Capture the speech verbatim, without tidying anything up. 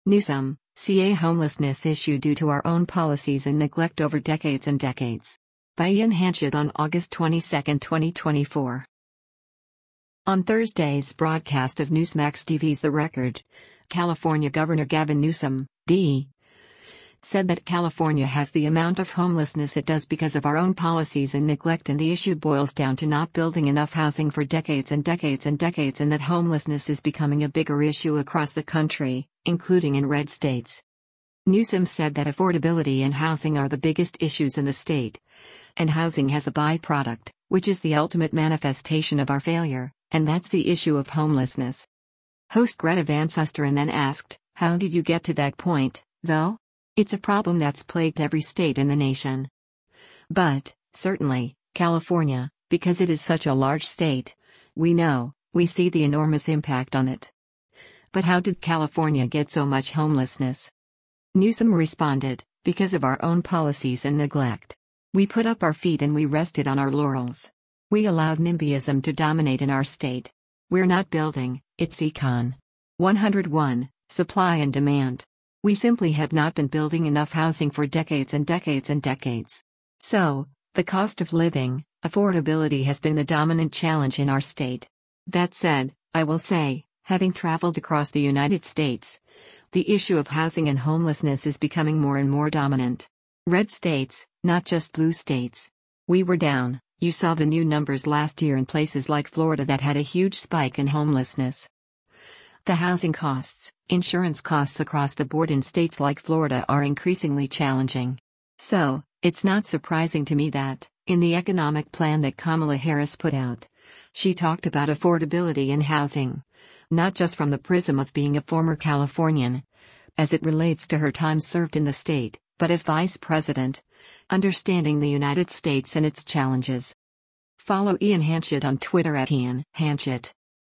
Newsom, C A homelessness issue due to our own policies and neglect over decades and decades. By Ian Hanchett on August twenty-second, twenty twenty-four. On Thursday's broadcast of Newsmax T V's The Record, California Governor Gavin Newsom, D. said that California has the amount of homelessness it does because of our own policies and neglect, and the issue boils down to not building enough housing for decades and decades and decades, and that homelessness is becoming a bigger issue across the country, including in red states. Newsom said that affordability and housing are the biggest issues in the state, and housing has a byproduct, which is the ultimate manifestation of our failure, and that's the issue of homelessness. Host Greta Van Susteren then asked, "How did you get to that point, though? It's a problem that's plagued every state in the nation." But, certainly, California, because it is such a large state, we know, we see the enormous impact on it. But how did California get so much homelessness? Newsom responded, "Because of our own policies and neglect. We put up our feet and we rested on our laurels. We allowed NIMBYism to dominate in our state. We're not building, it's Econ. one oh one, supply and demand. We simply have not been building enough housing for decades and decades and decades. So, the cost of living, affordability has been the dominant challenge in our state. That said, I will say, having traveled across the United States, the issue of housing and homelessness is becoming more and more dominant. Red states, not just blue states. We were down, you saw the new numbers last year in places like Florida that had a huge spike in homelessness. The housing costs, insurance costs across the board in states like Florida are increasingly challenging. So, it's not surprising to me that, in the economic plan that Kamala Harris put out, she talked about affordability in housing, not just from the prism of being a former Californian, as it relates to her time served in the state, but as vice president, understanding the United States and its challenges. Follow Ian Hanchett on Twitter at Ian Hanchett.